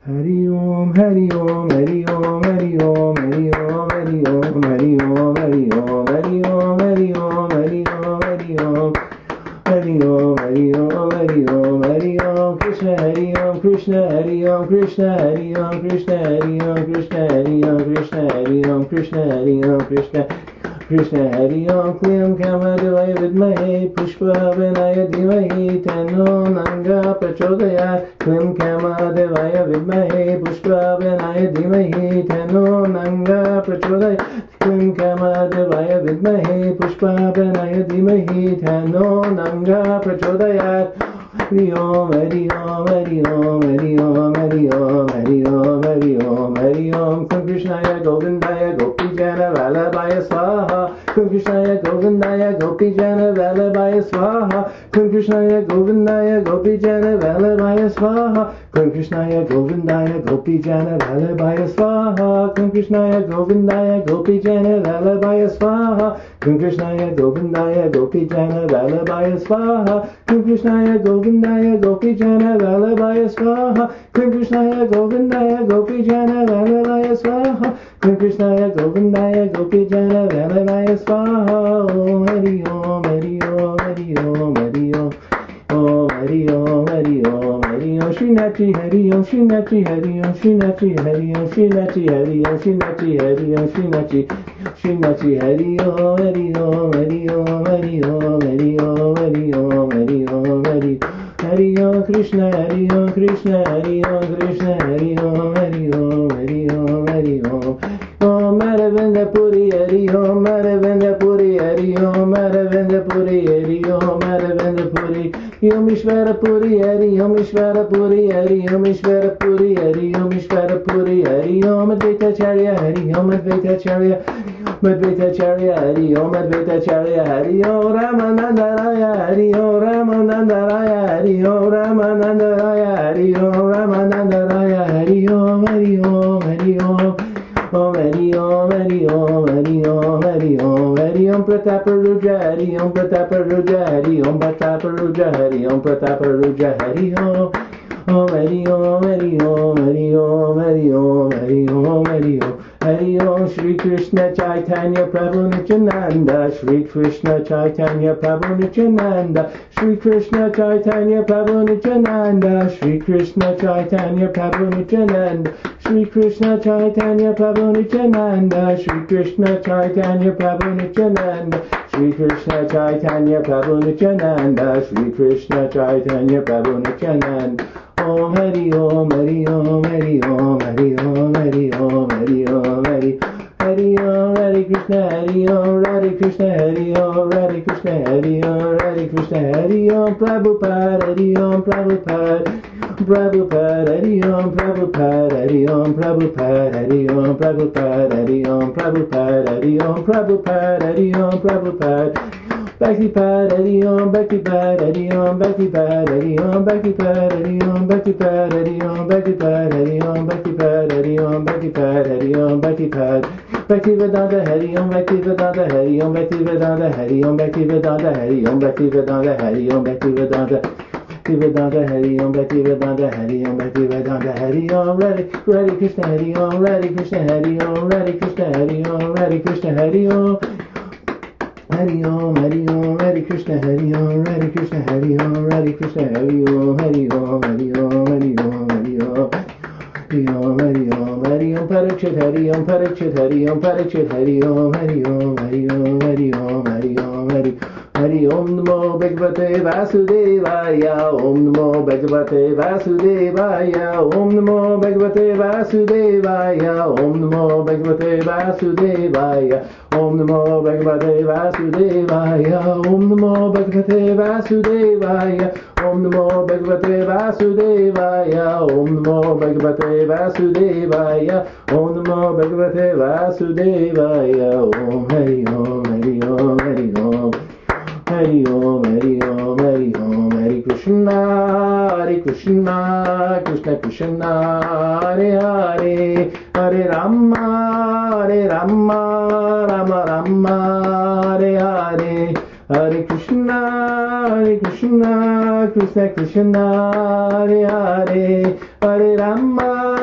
Hari Om, Hari Om, Hari Om, Hari Om, Hari Om, Hari Om, Hari Om, Hari Om, Hari Om, Hari Om, Hari Om, Hari Om, Hari Om, Hari Om, Hari Om, Hari Om, Krishna Hari Om, Krishna Hari Om, Krishna Hari Om, Krishna Hari Om, Krishna Hari Om, Krishna Hari Om, Krishna Hari Om, Krishna Krishna Hari Om, Kliyam Kamadevaya Vidmahe Pushpavanaya Dhimahi Tanno Nanga Prachodayat, Kliyam Kamadevaya Vidmahe Pushpavanaya Dhimahi Tanno Nanga Prachodayat, Kliyam Kamadevaya Vidmahe Pushpavanaya Dhimahi Tanno Nanga Prachodayat. Hari Om, Hari Om, Hari Om, Hari Om, Hari Om, Hari Om, Hari Om, Hari Om, Kum Krishnaya Govindaya Gopijana Vallabhaya Swaha, Kum Krishnaya Govindaya Gopijana Vallabhaya Swaha, Kum Krishnaya Govindaya Gopijana Vallabhaya Swaha, Kum Krishnaya Govindaya Gopijana Vallabhaya Swaha, Kum Krishnaya Govindaya Gopijana Vallabhaya Swaha, Kum Krishnaya Govindaya Gopijana Vallabhaya Swaha, Kum Krishnaya Govindaya Gopijana Vallabhaya Swaha, Kum Krishnaya Govindaya Gopijana Vallabhaya Swaha, Kum Krishnaya Govindaya Gopijana Vallabhaya Swaha. Om Hari Om, Hari Om, Hari Om, Hari Om, Om Hari Om, Hari Om, Hari Om, Srinathi Hari Om, Srinathi Hari Om, Srinathi Hari Om, Srinathi Hari Om, Srinathi Hari Om, Srinathi Srinathi Hari Om, Hari Om, Hari Om, Hari Om, Hari Om, Hari Om, Hari Om, Hari Hari Om, Krishna Hari Om, Krishna Hari Om, Krishna Hari Om, Hari Om, Hari Om, Hari Om, Om Madhavendra Puri Hari Om, Madhavendra Puri Hari Om, Madhavendra Puri Hari Om, Madhavendra Puri Om Ishvara Puri Hari Om, Ishvara Puri Hari Om, Ishvara Puri Hari Om, Ishvara Puri Hari Om, Advaitacharya Hari Om, Advaitacharya Advaitacharya Hari Om, Advaitacharya Hari Om, Ramananda Raya Hari Om, Ramananda Raya Hari Om, Ramananda Raya Hari Om, Ramananda Raya Hari Om, Hari Om, Hari Om, Om Hari Om, Hari Om, Hari Om, Hari Om, Hari Om Prataparudra Hari Om, Prataparudra Hari Om, Prataparudra Hari Om, Prataparudra Hari Om, Om Hari Om, Hari Om, Hari Om, Hari Om, Hari Om, Hari Om, Hari Om, Shri Krishna Chaitanya Prabhu Nityananda, Shri Krishna Chaitanya Prabhu Nityananda, Shri Krishna Chaitanya Prabhu Nityananda, Shri Krishna Chaitanya Prabhu Nityananda, Shri Krishna Chaitanya Prabhu Nityananda, Shri Krishna Chaitanya Prabhu Nityananda, Shri Krishna Chaitanya Prabhu Nityananda, Shri Krishna Chaitanya Prabhu Nityananda. Om Hari Om, Hari Om, Hari Om, Hari Om, Hari Om, Hari Om, Hari Hari Om, Hare Krishna, Hari Om, Hare Krishna, Hari Om, Hare Krishna, Hari Om, Hare Krishna, Hari Om, Prabhupada, Hari Om, Prabhupada, Prabhupada, Hari Om, Prabhupada, Hari Om, Prabhupada, Hari Om, Prabhupada, Hari Om, Prabhupada, Hari Om, Prabhupada, Hari Om, Prabhupada. Bhakti-pad, Hari Om, Bhakti-pad, Hari Om, Bhakti-pad, Hari Om, Bhakti-pad, Hari Om, Bhakti-pad, Hari Om, Bhakti-pad, Hari Om, Bhakti-pad, Hari Om, Bhakti-pad, Hari Om, Bhakti-pad. Bhakti-vedanta, Hari Om, Bhakti-vedanta, Hari Om, Bhakti-vedanta, Hari Om, Bhakti-vedanta, Hari Om, Bhakti-vedanta, Hari Om, Bhakti-vedanta. Bhakti-vedanta, Hari Om, Bhakti-vedanta, Hari Om, Bhakti-vedanta, Hari Om, Hare Krishna, Hari Om, Hare Krishna, Hari Om, Hare Krishna, Hari Om, Hare Krishna, Hari Om. Hari Om, Hari Om, Hare Krishna, Hari Om, Hare Krishna, Hari Om, Hare Krishna, Hari Om, Hari Om, Hari Om, Hari Om, Hari Om, Hari Om, Hari Om, Hari Om, Parikshit, Hari Om, Parikshit, Hari Om, Parikshit, Hari Om, Hari Om, Hari Om, Hari Om, Hari Om, Hari Hari Om Namo Bhagavate Vasudevaya, Om Namo Bhagavate Vasudevaya, Om Namo Bhagavate Vasudevaya, Om Namo Bhagavate Vasudevaya, Om Namo Bhagavate Vasudevaya, Om Namo Bhagavate Vasudevaya, Om Namo Bhagavate Vasudevaya, Om Namo Bhagavate Vasudevaya, Om Namo Bhagavate Vasudevaya, Om Hari Om, Hari Om, Hari Om. Hari Om, Hari Om, Hari Om, Hare Krishna, Hare Krishna, Krishna Krishna, Hare Hare, Hare Rama, Hare Rama, Rama Rama, Hare Hare, Hare Krishna, Krishna Krishna, Hare Hare, Hare Rama,